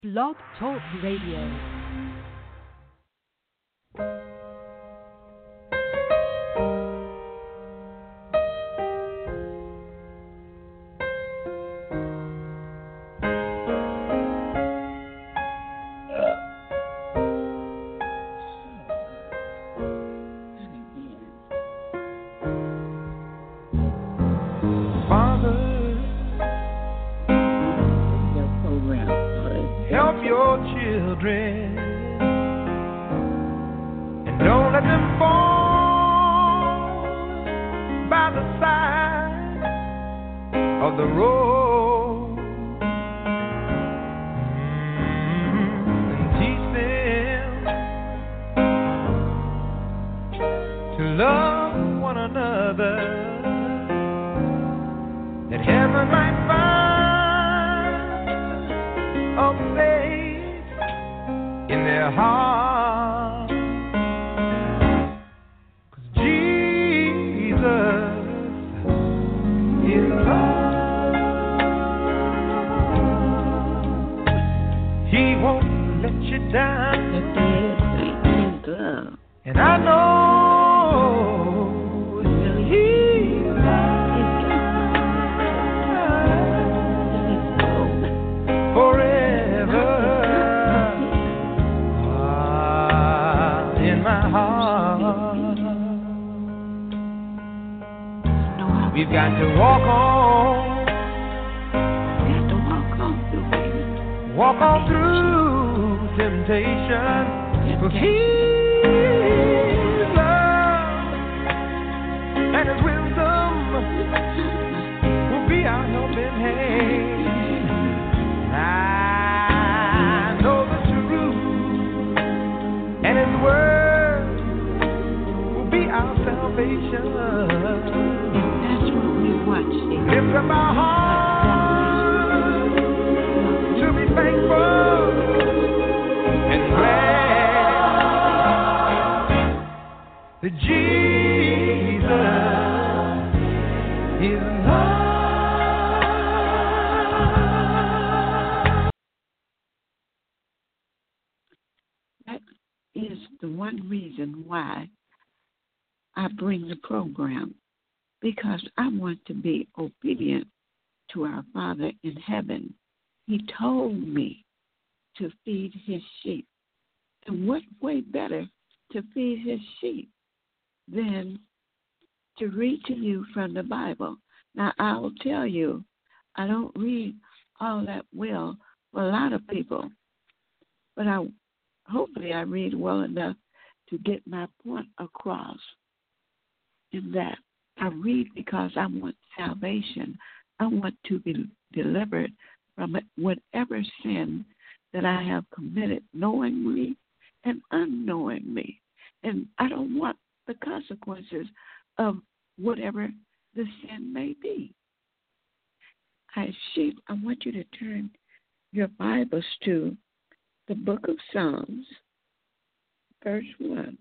Blog Talk Radio. Program because I want to be obedient to our Father in heaven. He told me to feed his sheep. And what way better to feed his sheep than to read to you from the Bible? Now, I will tell you, I don't read all that well for a lot of people, but hopefully I read well enough to get my point across. In that I read because I want salvation. I want to be delivered from whatever sin that I have committed knowingly and unknowingly. And I don't want the consequences of whatever the sin may be. As sheep, I want you to turn your Bibles to the book of Psalms, verse 1.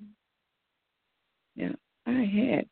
Now, I had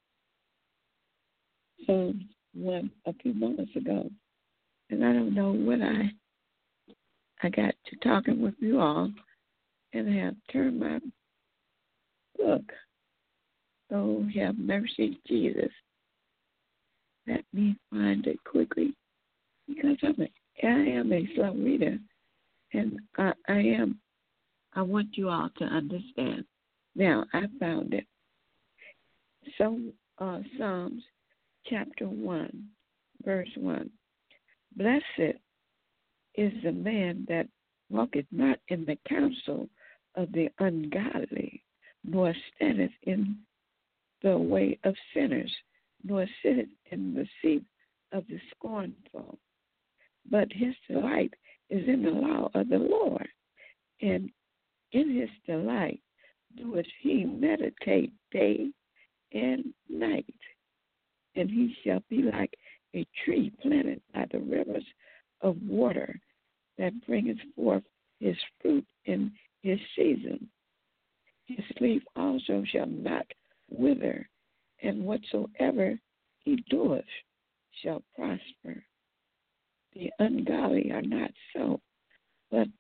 Psalms 1 a few moments ago, and I don't know when I got to talking with you all and have turned my book. Oh, have mercy, Jesus. Let me find it quickly because I am a slow reader, and I want you all to understand. Now, I found it. So, Psalms chapter 1, verse 1. Blessed is the man that walketh not in the counsel of the ungodly, nor standeth in the way of sinners, nor sitteth in the seat of the scornful. But his delight is in the law of the Lord, and in his delight doeth he meditate day and night. And he shall be like a tree planted by the rivers of water that bringeth forth his fruit in his season. His leaf also shall not wither, and whatsoever he doeth shall prosper. The ungodly are not so, but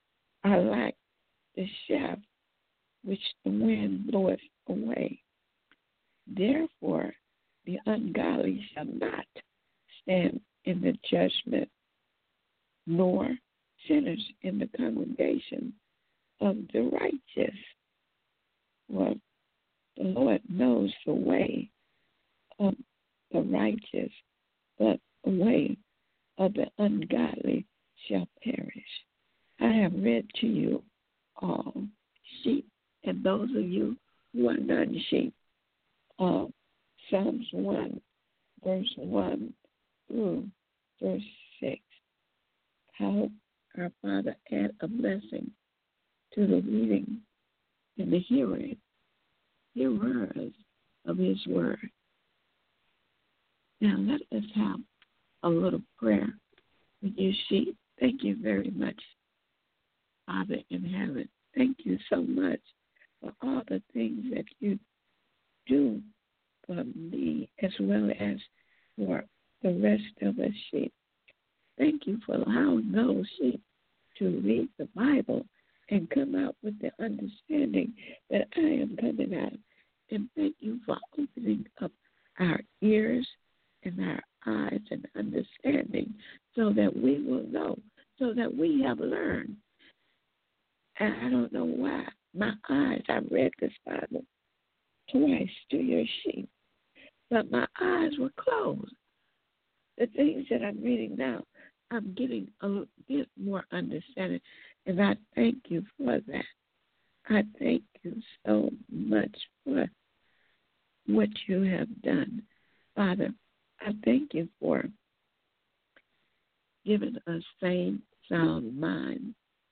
are like the shaft which the wind bloweth away. Therefore, the ungodly shall not stand in the judgment, nor sinners in the congregation of the righteous. Well, the Lord knows the way of the righteous, but the way of the ungodly shall perish. I have read to you all, sheep, and those of you who are non-sheep, Psalms 1, verse 1 through verse 6. How our Father add a blessing to the reading and the hearers of His word. Now let us have a little prayer with you, sheep. Thank you very much, Father in heaven. Thank you so much for all the things that you do for me as well as for the rest of us sheep. Thank you for allowing those sheep to read the Bible and come out with the understanding that I am coming out. And thank you for opening up our ears and our eyes and understanding so that we will know, so that we have learned. And I don't know why. My eyes, I read this Bible twice to your sheep, but my eyes were closed. The things that I'm reading now, I'm getting a bit more understanding, and I thank you for that. I thank you so much for what you have done, Father. I thank you for giving us sane, sound mind.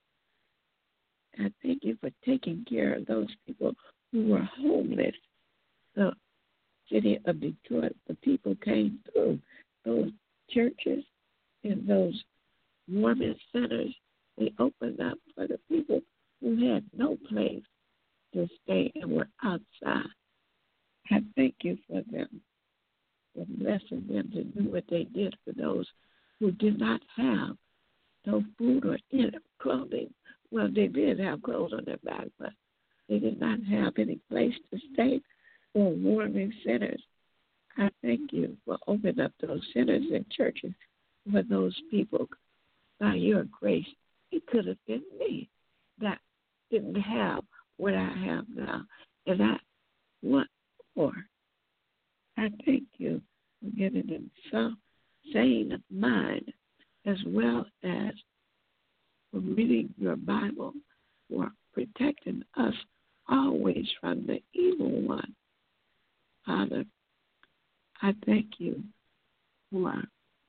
I thank you for taking care of those people who were homeless. The city of Detroit, the people came through those churches and those warming centers. They opened up for the people who had no place to stay and were outside. I thank you for them, for blessing them to do what they did for those who did not have no food or any clothing. Well, they did have clothes on their back, but they did not have any place to stay or warming centers. I thank you for opening up those centers and churches for those people. By your grace, it could have been me that didn't have what I have now, and I want more. I thank you for giving them some sane mind as well as for reading your Bible, for protecting us always from the evil one. Father, I thank you for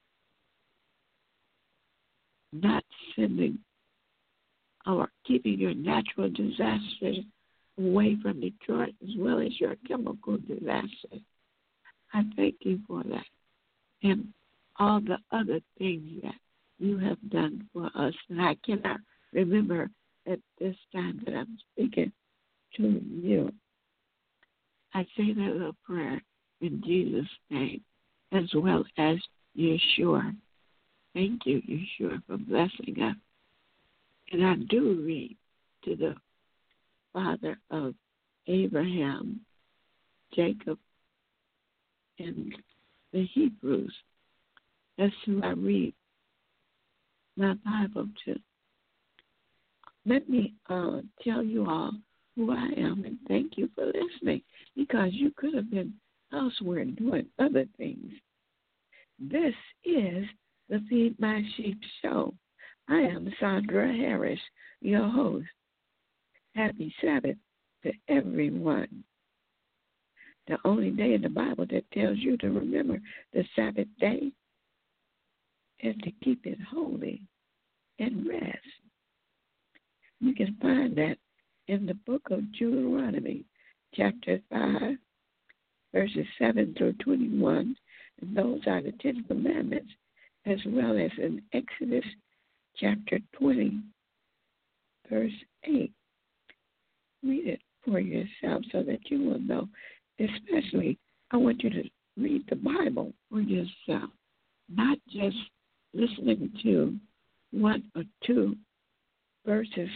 not sending or keeping your natural disasters away from Detroit as well as your chemical disasters. I thank you for that and all the other things that you have done for us. And I cannot remember at this time that I'm speaking to you. I say that little prayer in Jesus' name as well as Yeshua. Thank you, Yeshua, for blessing us. And I do read to the father of Abraham, Jacob, and the Hebrews. That's who I read my Bible to. Let me tell you all who I am, and thank you for listening, because you could have been elsewhere doing other things. This is the Feed My Sheep show. I am Sandra Harris, your host. Happy Sabbath to everyone. The only day in the Bible that tells you to remember the Sabbath day is to keep it holy and rest. You can find that in the book of Deuteronomy, chapter 5, verses 7 through 21, and those are the 10 Commandments, as well as in Exodus chapter 20, verse 8. Read it for yourself so that you will know. Especially, I want you to read the Bible for yourself, not just listening to one or two verses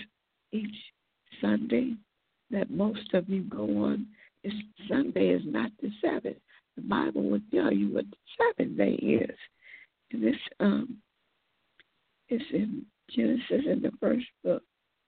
each Sunday that most of you go on. Sunday is not the Sabbath. The Bible will tell you what the Sabbath day is. And this is in Genesis in the first book.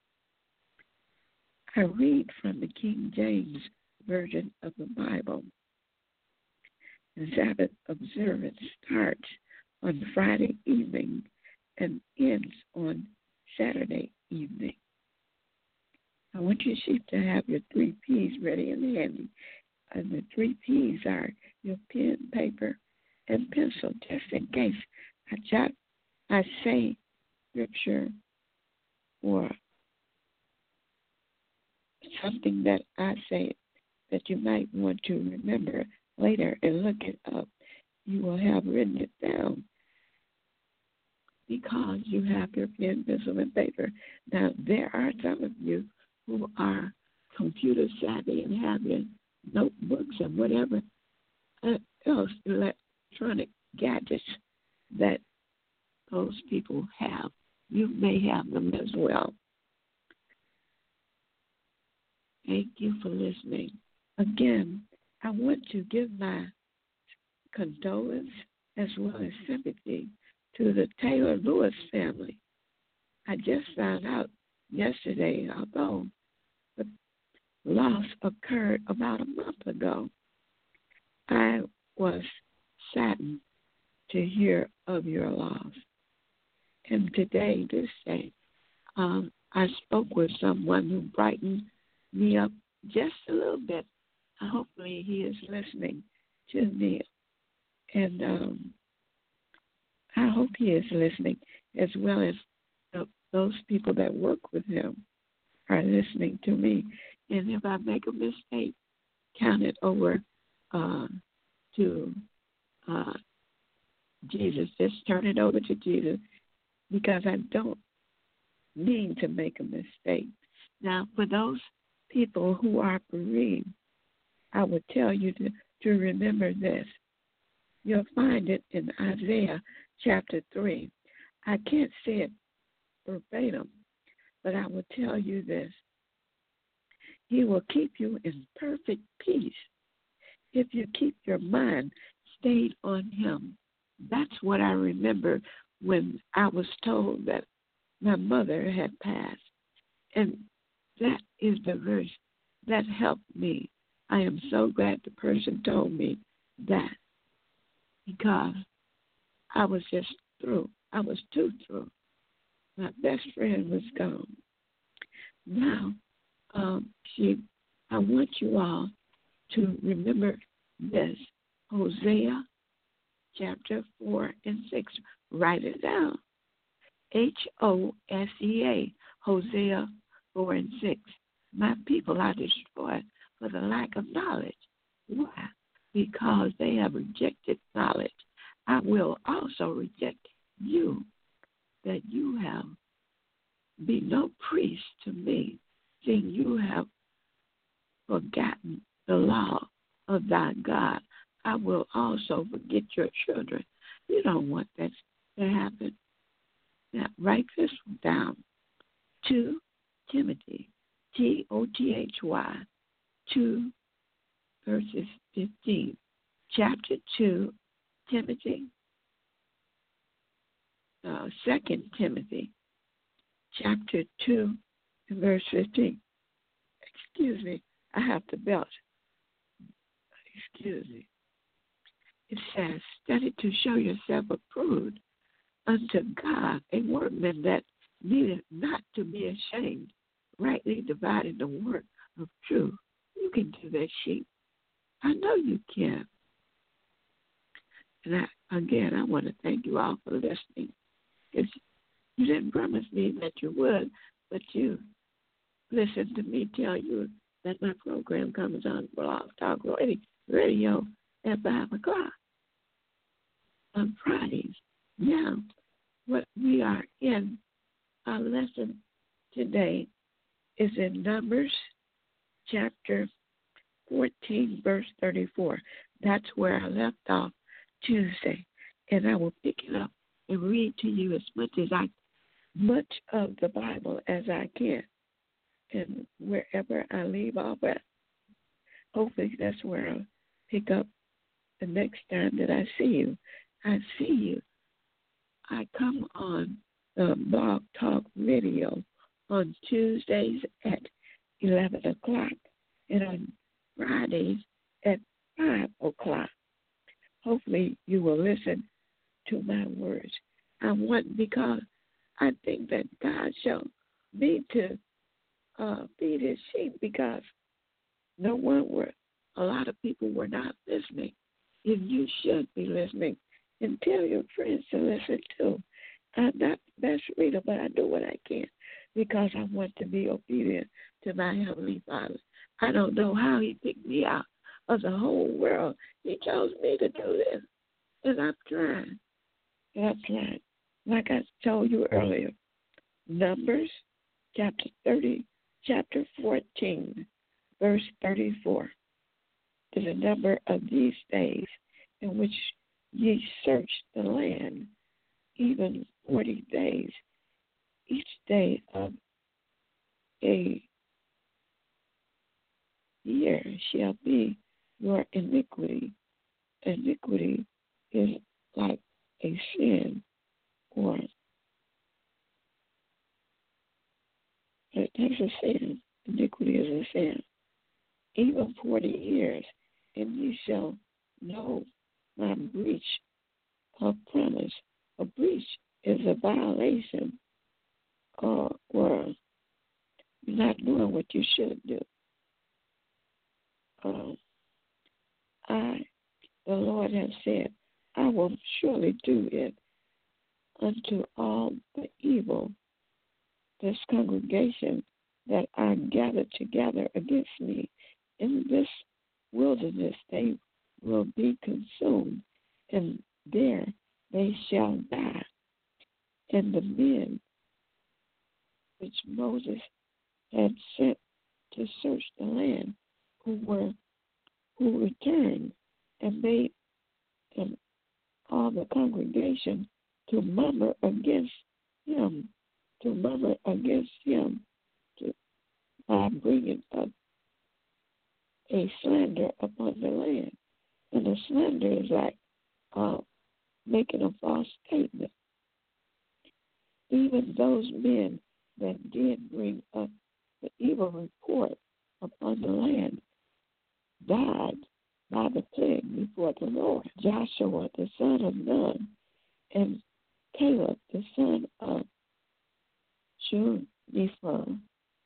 I read from the King James Version of the Bible. The Sabbath observance starts on Friday evening and ends on Saturday evening. I want your sheep to have your 3 P's ready and handy. And the 3 P's are your pen, paper, and pencil, just in case I say scripture or something that I say that you might want to remember later and look it up. You will have written it down because you have your pen, pencil, and paper. Now, there are some of you who are computer savvy and have your notebooks and whatever else electronic gadgets that those people have. You may have them as well. Thank you for listening. Again, I want to give my condolence as well as sympathy to the Taylor Lewis family. I just found out yesterday, although the loss occurred about a month ago, I was saddened to hear of your loss. And today, this day, I spoke with someone who brightened me up just a little bit. Hopefully he is listening to me. And I hope he is listening, as well as those people that work with him are listening to me. And if I make a mistake, count it over to Jesus. Just turn it over to Jesus, because I don't mean to make a mistake. Now, for those people who are bereaved, I would tell you to remember this. You'll find it in Isaiah chapter 3. I can't say it verbatim, but I will tell you this. He will keep you in perfect peace if you keep your mind stayed on him. That's what I remember when I was told that my mother had passed. And that is the verse that helped me. I am so glad the person told me that, because I was just through. I was too through. My best friend was gone. Now, I want you all to remember this. Hosea chapter 4 and 6. Write it down. Hosea, Hosea 4 and 6. My people are destroyed for the lack of knowledge. Why? Because they have rejected knowledge. I will also reject you, that you have be no priest to me, seeing you have forgotten the law of thy God. I will also forget your children. You don't want that to happen. Now, write this down. 2 Timothy, Tothy, 2 verses 15. Chapter 2, Timothy, 2 Timothy, chapter 2, and verse 15. Excuse me, I have to belch. Excuse me. It says, study to show yourself approved unto God, a workman that needed not to be ashamed, rightly dividing the word of truth. You can do that, sheep. I know you can. And I want to thank you all for listening. You didn't promise me that you would, but you listened to me tell you that my program comes on Blog Talk Radio at 5 o'clock on Fridays. Now, what we are in, our lesson today is in Numbers chapter 14, verse 34. That's where I left off Tuesday. And I will pick it up and read to you as much of the Bible as I can. And wherever I leave off at, hopefully that's where I'll pick up the next time that I see you. I see you. I come on the Blog Talk Radio on Tuesdays at 11 o'clock and on Fridays at 5 o'clock. Hopefully you will listen to my words. I want, because I think that God shall need to feed his sheep, because a lot of people were not listening. And you should be listening. And tell your friends to listen too. I'm not the best reader, but I do what I can because I want to be obedient to my Heavenly Father. I don't know how he picked me out of the whole world. He chose me to do this. And I'm trying. And I'm trying. Like I told you earlier, Numbers chapter 14, verse 34, is a number of these days in which ye search the land, even 40 days. Each day of a year shall be your iniquity. Iniquity is like a sin, or that's a sin. Iniquity is a sin. Even 40 years, and you shall know my breach of promise. A breach is a violation, or you're not doing what you should do. The Lord has said, I will surely do it unto all the evil, this congregation that are gathered together against me. In this wilderness they will be consumed, and there they shall die. And the men which Moses had sent to search the land, who returned and made all the congregation to murmur against him, by bringing up a slander upon the land. And a slander is like making a false statement. Even those men that did bring up the evil report upon the land died by the plague before the Lord. Joshua, the son of Nun, and Caleb, the son of Shunipha,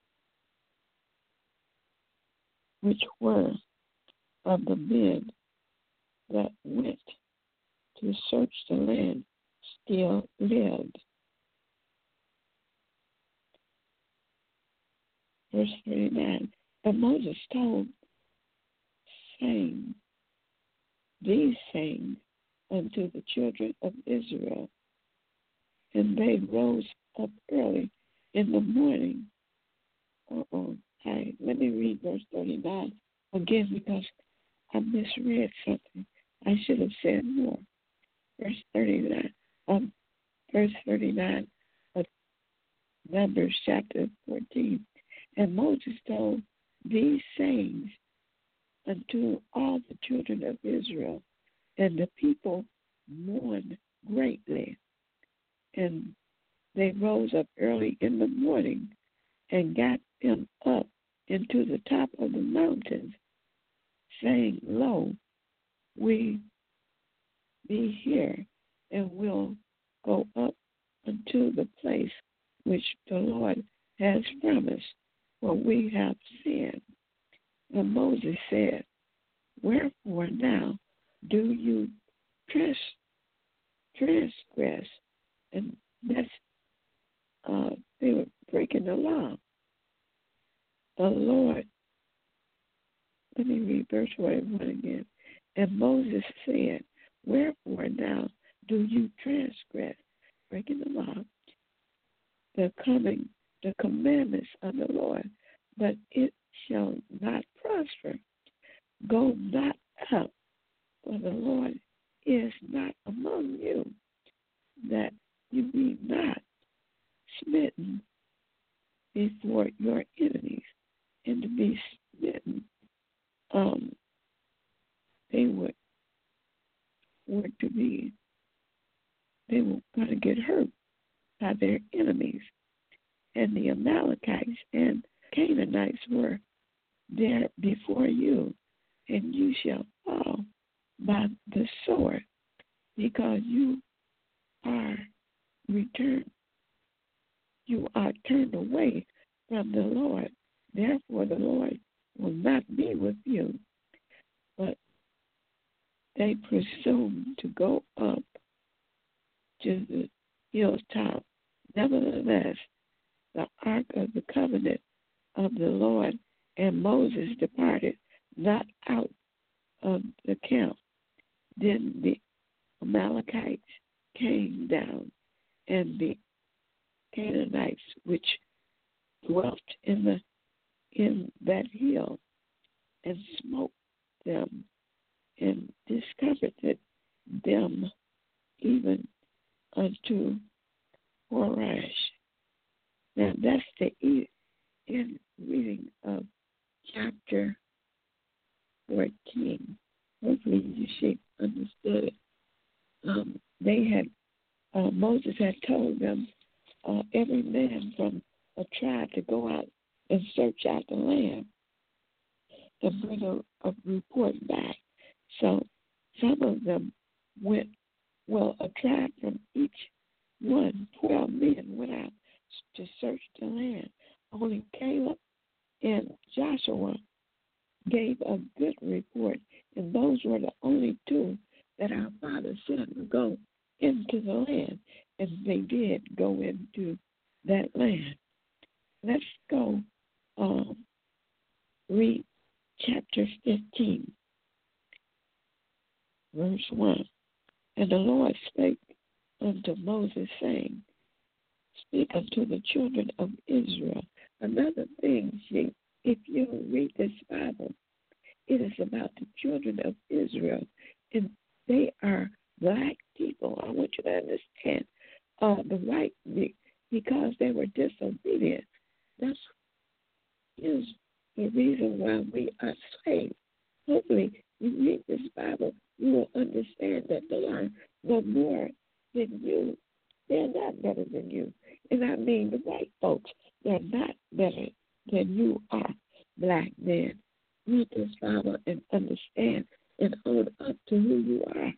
which were of the men that went to search the land, still lived. Verse 39, and Moses told, saying, these sayings unto the children of Israel, and they rose up early in the morning. Let me read verse 39 again, because I misread something. I should have said more. Verse 39 of Numbers chapter 14. And Moses told these sayings unto all the children of Israel, and the people mourned greatly. And they rose up early in the morning and got them up into the top of the mountains, saying, lo, we be here, and will go up unto the place which the Lord has promised, for we have sinned. And Moses said, wherefore now do you transgress? And that's, they were breaking the law. The Lord, let me read verse 41 again. And Moses said, wherefore now do you transgress, breaking the law, the commandments of the Lord, but it shall not prosper. Go not up, for the Lord is not among you, that you be not smitten before your enemies. and to be smitten. They were going to get hurt by their enemies. And the Amalekites and Canaanites were there before you, and you shall fall by the sword, because you are turned away from the Lord. Therefore the Lord will not be with you. But they presumed to go up to the hilltop. Nevertheless, the ark of the covenant of the Lord and Moses departed not out of the camp. Then the Amalekites came down, and the Canaanites which dwelt in that hill, and smote them, and discomfited them even unto Horesh. Now that's the end reading of chapter 14. Hopefully you should understood it. Moses had told them, every man from a tribe, to go out and search out the land and bring a report back. So some of them went, a tribe from each one, 12 men went out to search the land. Only Caleb and Joshua gave a good report, and those were the only two that our father said would go into the land, and they did go into that land. Let's go read chapter 15, verse 1. And the Lord spake unto Moses, saying, Speak unto the children of Israel. Another thing, if you read this Bible, it is about the children of Israel, and they are black people. I want you to understand because they were disobedient. That is the reason why we are saved. Hopefully, you read this Bible, you will understand that they are no more than you. They're not better than you. And I mean the white folks, they're not better than you are, black men. Read this Bible and understand and own up to who you are.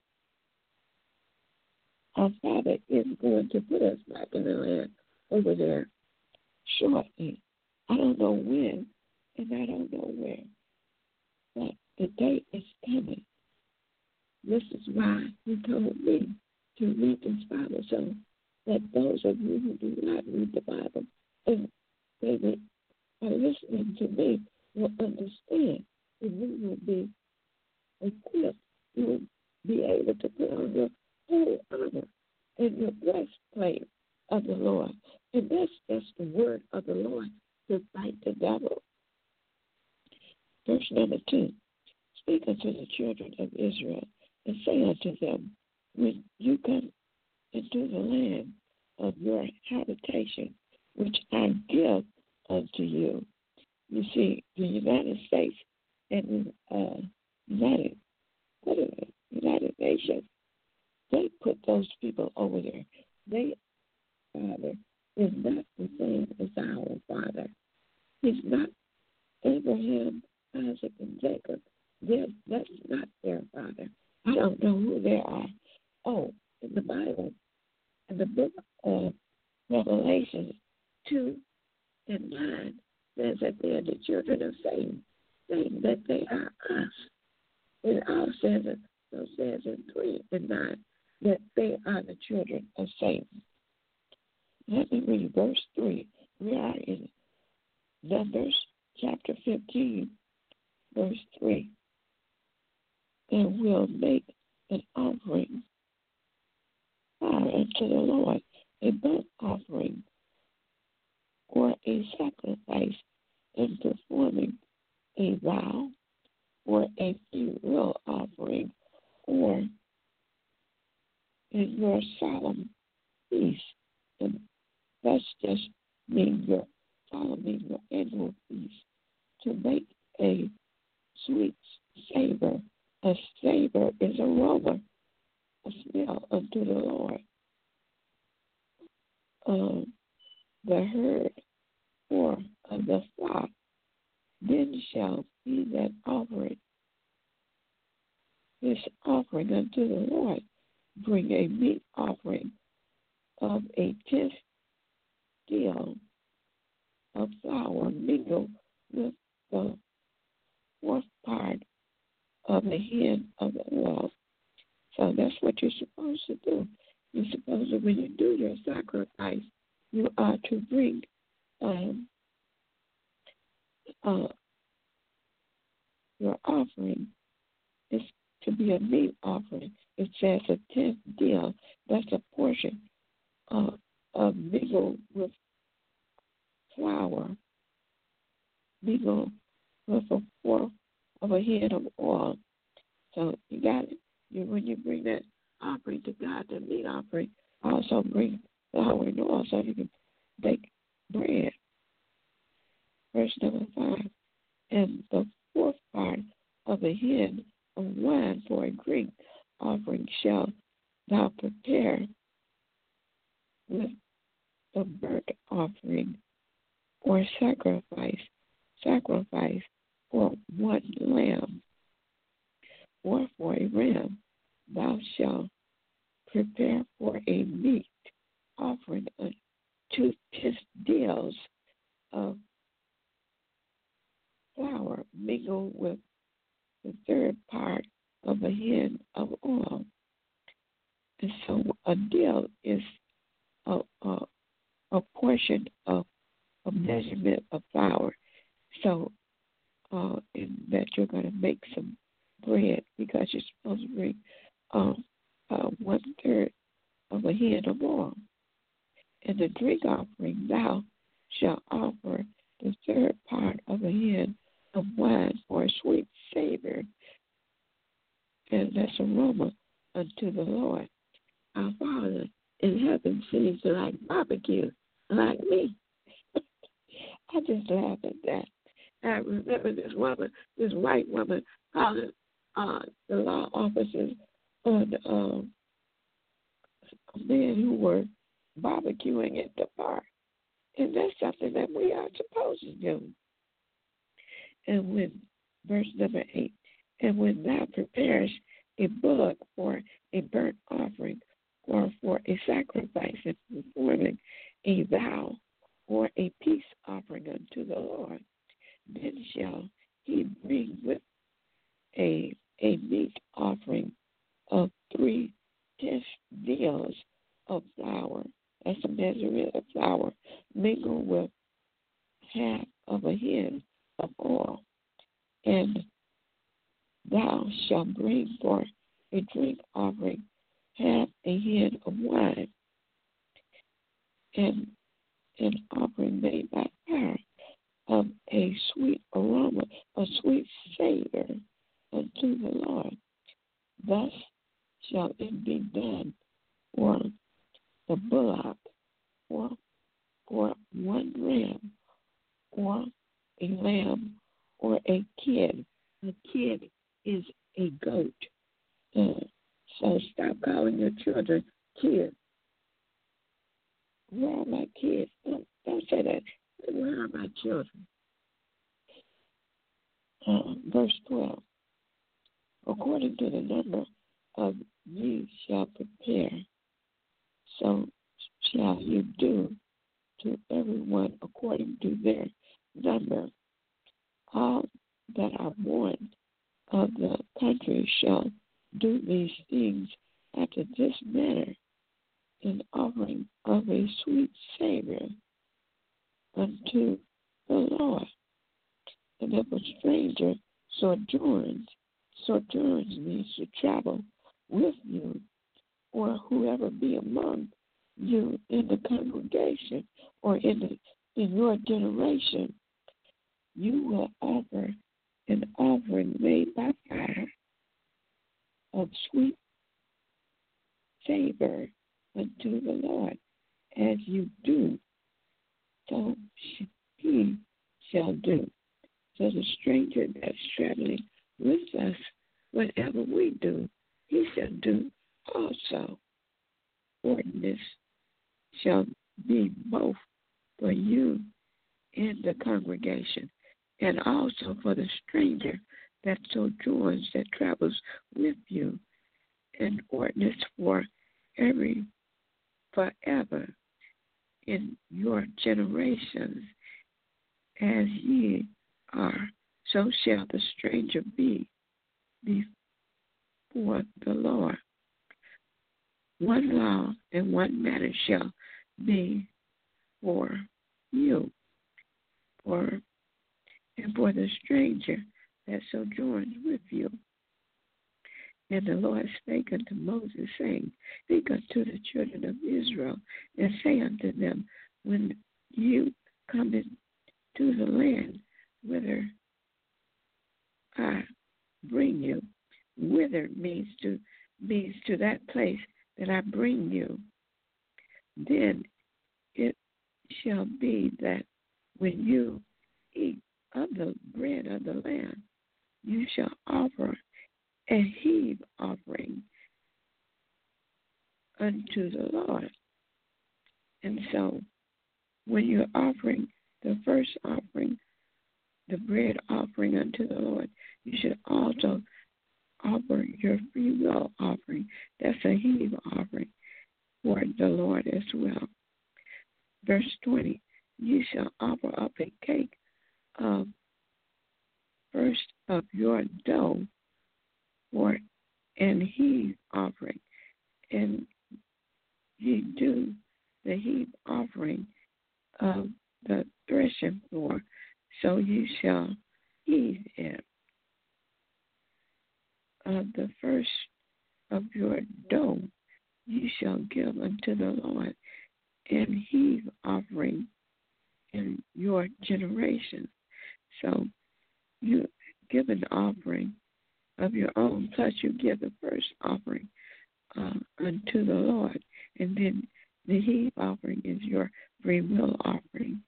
Our Father is going to put us back in the land over there shortly. I don't know when and I don't know where, but the day is coming. This is why He told me to read this Bible, so that those of you who do not read the Bible and they are listening to me will understand, and you will be equipped. You will be able to put on your whole armor and your breastplate of the Lord. And that's just the word of the Lord to fight the devil. Verse number 2. Speak unto the children of Israel, and say unto them, when you come into the land of your habitation, which I give unto you. You see, the United States and United Nations, they put those people over there. Their Father is not the same as our Father. He's not Abraham, Isaac, and Jacob. That's not their Father. I don't know who they are. Oh, in the Bible, in the book of Revelation 2 and 9, says that they are the children of Satan, saying that they are us. It also says in 3 and 9 that they are the children of Satan. Let me read verse 3. We are in Numbers chapter 15, verse 3. And will make an offering unto the Lord, a burnt offering or a sacrifice, in performing a vow or a free will offering, or in your solemn feast. And that's just mean you're following your annual feast, the flock. Then shall he that offereth his offering unto the Lord bring a meat offering of a tenth deal of flour mingled with the fourth part of a hin of oil. So that's what you're supposed to do. You're supposed to, when you do your sacrifice, you are to bring your offering is to be a meat offering. It says a tenth deal. That's a portion of mingled with flour, mingled with a fourth of a hin of oil. So you got it. When you bring that offering to God, the meat offering, also bring flour and oil so you can bake bread. Verse number 5. And the fourth part of a hin of wine for a drink offering shall thou prepare with the burnt offering or sacrifice for one lamb or for a ram. Thou shalt prepare for a meat offering 2 tenth deals of flour mingled with the third part of a hin of oil. And so a deal is a portion of a measurement of flour. So in that you're going to make some bread, because you're supposed to bring 1/3 of a hin of oil. And the drink offering thou shalt offer the third part of a hin of wine for a sweet savor, and that's aroma unto the Lord. Our Father in heaven seems to like barbecue, like me. I just laugh at that. I remember this white woman, calling the law officers on men who were barbecuing at the park. And that's something that we are supposed to do. And when, verse number 8, and when thou preparest a bullock for a burnt offering or for a sacrifice and performing a vow or a peace offering unto the Lord, then shall he bring with a meat offering of 3 tenth deals of flour. That's a measurement of flour mingled with half of a hin of oil. And thou shalt bring for a drink offering half a hin of wine, and an offering made by fire of a sweet aroma, a sweet savor unto the Lord. Thus shall it be done for the bullock, or for one ram, or a lamb, or a kid. A kid is a goat. So stop calling your children kids. Where are my kids? Don't say that. Where are my children? Verse 12. According to the number of you shall prepare, so shall you do to everyone according to their number. All that are born of the country shall do these things after this manner, in offering of a sweet savor unto the Lord. And if a stranger sojourns means to travel with you, or whoever be among you in the congregation or in your generation, you will offer an offering made by fire of sweet savor unto the Lord. As you do, so he shall do. So the stranger that's traveling with us, whatever we do, he shall do also. Ordinance shall be both for you in the congregation, and also for the stranger that sojourns, that travels with you, an ordinance for every forever in your generations, as ye are, so shall the stranger be before the Lord. One law and one manner shall be for you, and for the stranger that sojourns with you. And the Lord spake unto Moses, saying, Speak unto the children of Israel, and say unto them, When you come into the land whither I bring you, whither means to that place that I bring you, then it shall be that when you eat of the bread of the land, you shall offer a heave offering unto the Lord. And so when you're offering the first offering, the bread offering unto the Lord, you should also offer your free will offering. That's a heave offering for the Lord as well. Verse 20, you shall offer up a cake of first of your dough for an heave offering, and ye do the heave offering of the threshing floor, so you shall heave it. Of the first of your dough you shall give unto the Lord an heave offering in your generation. So you give an offering of your own, plus you give the first offering unto the Lord, and then the heave offering is your free will offering.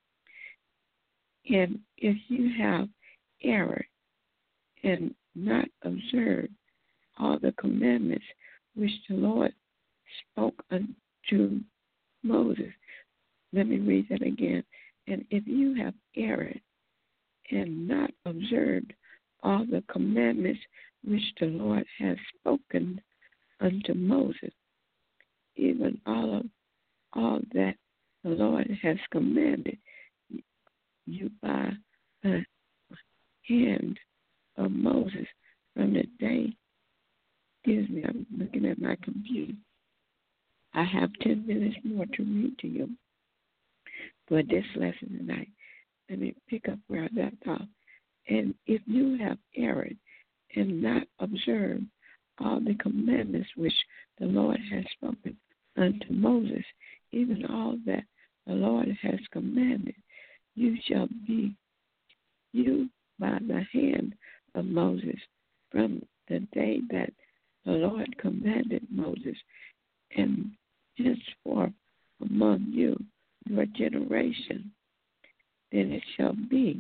And if you have erred and not observed all the commandments which the Lord spoke unto Moses, let me read that again. And if you have erred and not observed all the commandments which the Lord has spoken unto Moses, even all that the Lord has commanded you by the hand of Moses from the day, I'm looking at my computer. I have 10 minutes more to read to you for this lesson tonight. Let me pick up where I left off. And if you have erred and not observed all the commandments which the Lord has spoken unto Moses, even all that the Lord has commanded, you shall be you by the hand of Moses from the day that the Lord commanded Moses, and henceforth among you, your generation. Then it shall be,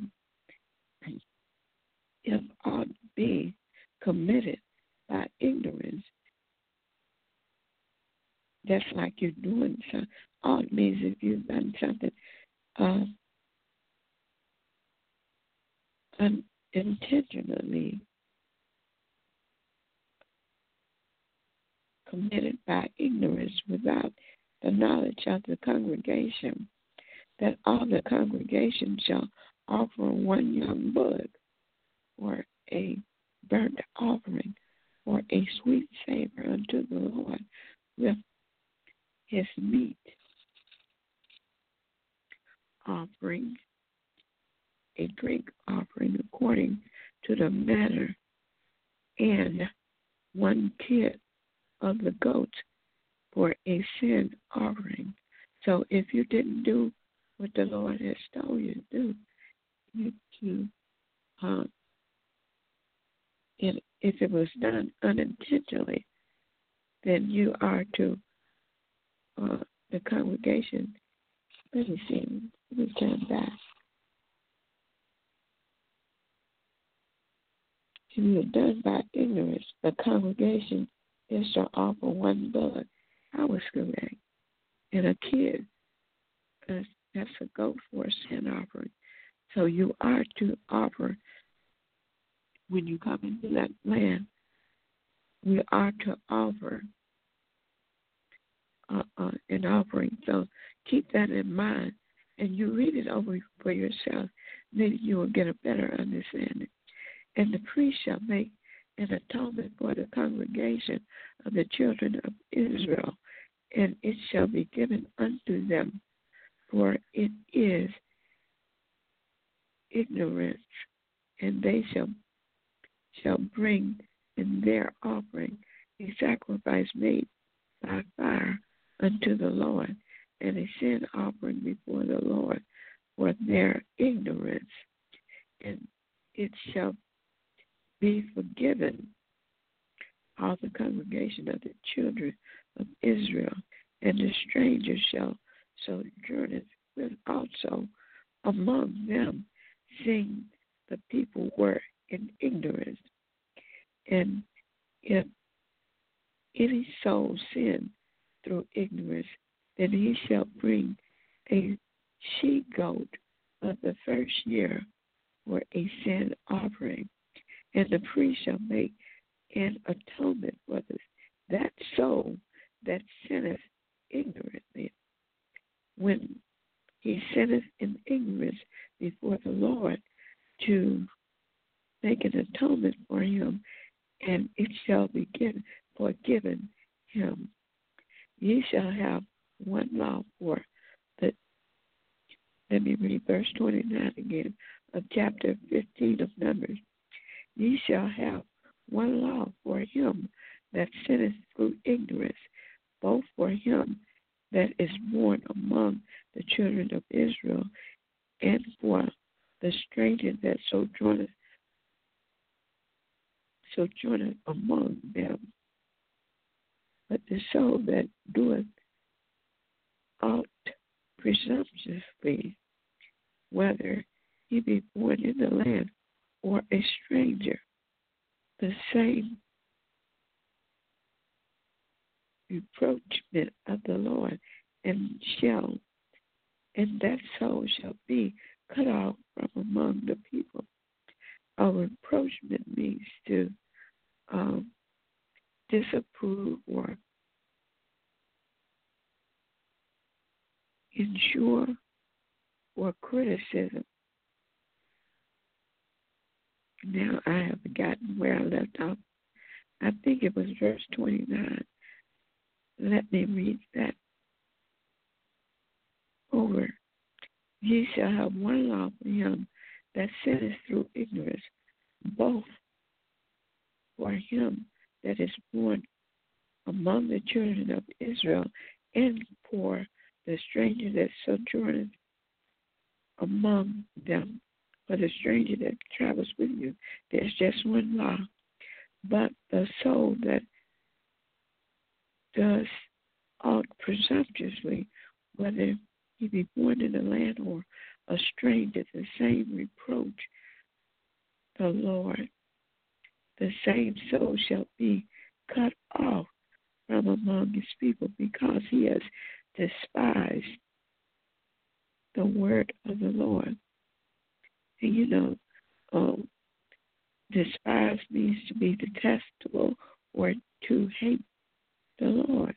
if aught be committed by ignorance, that's like you're doing something. Aught means if you've done something unintentionally committed by ignorance without the knowledge of the congregation, that all the congregation shall offer one young bullock or a burnt offering or a sweet savor unto the Lord with his meat offering, a drink offering according to the manner, and one kid of the goats for a sin offering. So if you didn't do what the Lord has told you to do, and if it was done unintentionally, then you are to the congregation. Let me see. Let me turn back. If you are done by ignorance, the congregation is to offer one bullock. I was correct. And a kid, That's a goat for a sin offering. So you are to offer when you come into that land. We are to offer an offering. So keep that in mind, and you read it over for yourself. Then you will get a better understanding. And the priest shall make an atonement for the congregation of the children of Israel, and it shall be given unto them, for it is ignorance, and they shall bring in their offering a sacrifice made by fire unto the Lord, and a sin offering before the Lord for their ignorance, and it shall be forgiven all the congregation of the children of Israel, and the stranger shall sojourn with also among them, seeing the people were in ignorance. And if any soul sin through ignorance, then he shall bring a she-goat of the first year for a sin offering, and the priest shall make an atonement for that soul that sinneth ignorantly. When he sinneth in ignorance before the Lord, to make an atonement for him, and it shall be forgiven him. Ye shall have one law for the, let me read verse 29 again of chapter 15 of Numbers. Ye shall have one law for him that sinneth through ignorance, both for him that is born among the children of Israel, and for the stranger that sojourneth among them. But the soul that doeth aught presumptuously, whether he be born in the land or a stranger, the same reproachment of the Lord, and that soul shall be cut off from among the people. A reproachment means to disapprove or ensure or criticism. Now I have forgotten where I left off. I think it was verse 29. Let me read that over. Ye shall have one law for him that sinneth through ignorance, both for him that is born among the children of Israel, and for the stranger that sojourneth among them. For the stranger that travels with you, there's just one law. But the soul that does aught presumptuously, whether he be born in the land or a stranger, the same reproach the Lord. The same soul shall be cut off from among his people, because he has despised the word of the Lord. And despise means to be detestable or to hate the Lord.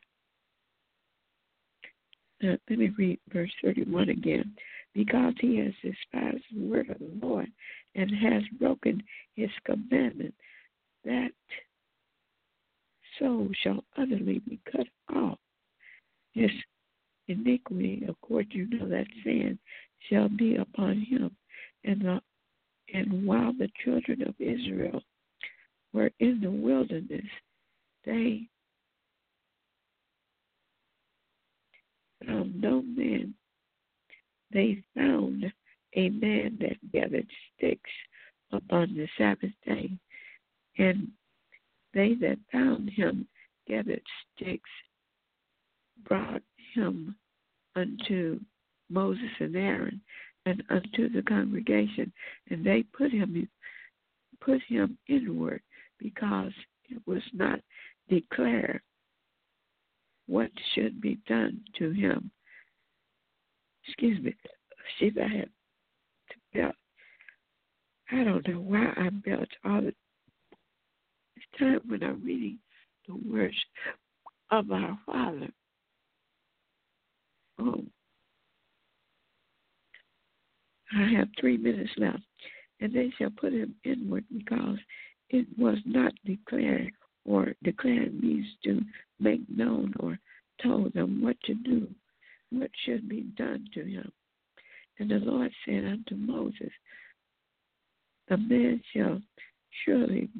Now, let me read verse 31 again. Because he has despised the word of the Lord and has broken his commandment, that soul shall utterly be cut off. His iniquity, of course, that sin shall be upon him. And while the children of Israel were in the wilderness, they found no man. They found a man that gathered sticks upon the Sabbath day, and they that found him gathered sticks, brought him unto Moses and Aaron and unto the congregation, and they put him inward, because it was not declared what should be done to him. excuse me, she's I had to belt. I don't know why I belt all the time when I'm reading the words of our Father. I have 3 minutes left. And they shall put him inward, because it was not declared, or declared means to make known or told them what to do, what should be done to him. And the Lord said unto Moses, a man shall surely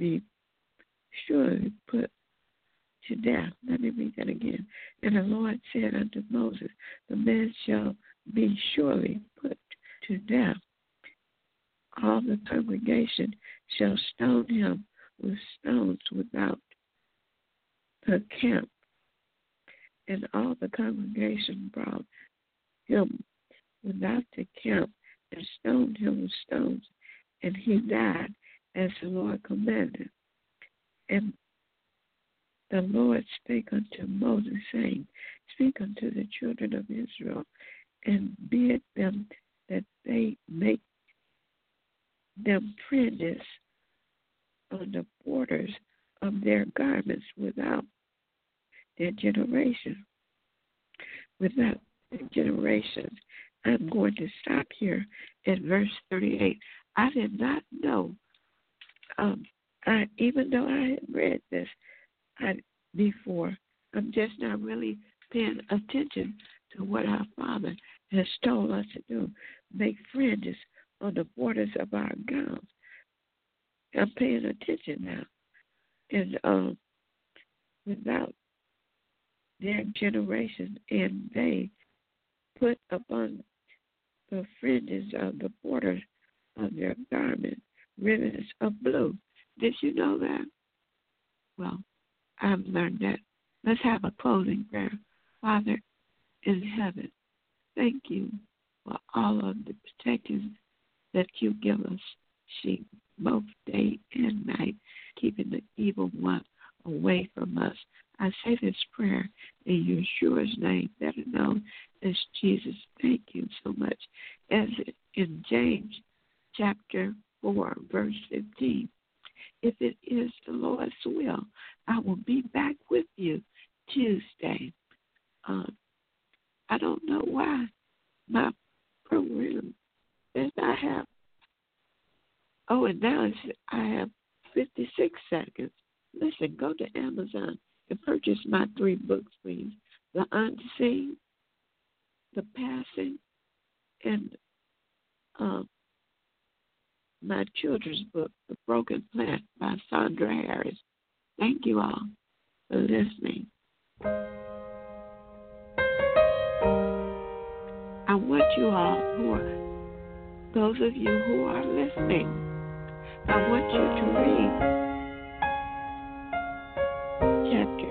put to death. Let me read that again. And the Lord said unto Moses, the man shall be surely put to death. All the congregation shall stone him with stones without the camp. And all the congregation brought him without the camp and stoned him with stones. And he died as the Lord commanded. And the Lord spake unto Moses, saying, speak unto the children of Israel, and bid them that they make them fringes on the borders of their garments without their generation. Without their generations. I'm going to stop here at verse 38. I did not know, even though I had read this before, I'm just not really paying attention to what our Father has told us to do. Make fringes on the borders of our gowns. I'm paying attention now. And without their generation, and they put upon the fringes of the borders of their garment ribbons of blue. Did you know that? Well, I've learned that. Let's have a closing prayer. Father in heaven, thank you for all of the protection that you give us, sheep, both day and night, keeping the evil one away from us. I say this prayer in Yeshua's name, better known as Jesus. Thank you so much. As in James chapter 4, verse 15, if it is the Lord's will, I will be back with you Tuesday. I don't know why my program does not have. Oh, and now I have 56 seconds. Listen, go to Amazon and purchase my 3 books, please. The Unseen, The Passing, and my children's book, The Broken Plant by Sandra Harris. Thank you all for listening. I want you all those of you who are listening, I want you to read chapter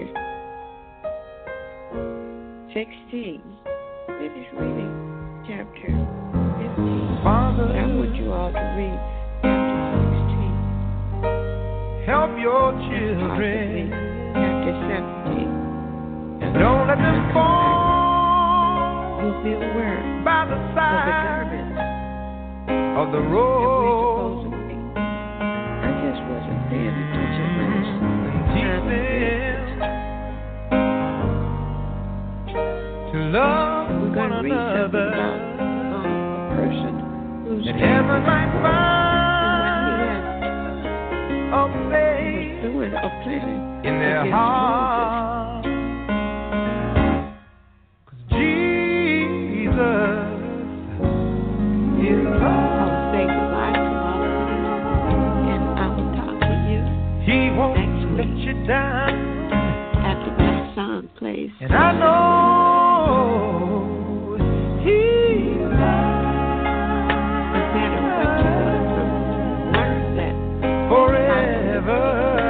16. Finish reading chapter 15. Father, I want you all to read chapter 16. Help your children. Chapter 17. Don't let them fall. You'll be aware by the side of the road. I just wasn't paying attention last to love we're one read another, about a person who's that heaven might find a place doing a planning in their heart. Down after that song plays, and I know He's mine. No matter what you go through, learn that forever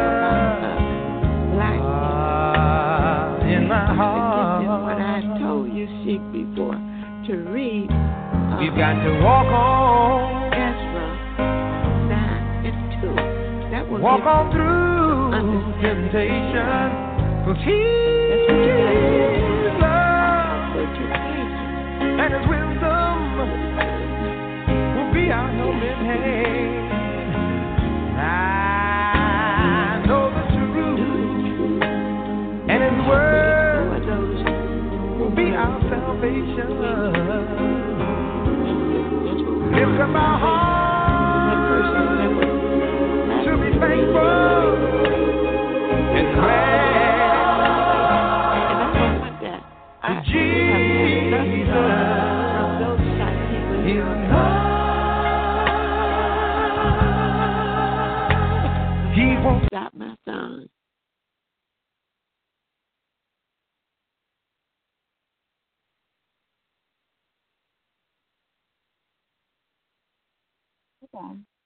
in my heart. This is what I told you, sheep, before to read. We've got to walk on Ezra 9 and 2. That will walk on through temptation, 'cause He's love and His wisdom. be our helping hand. I know the truth, and His word will be our salvation. Lift up our hearts to be thankful and glad to Jesus. He won't stop my song.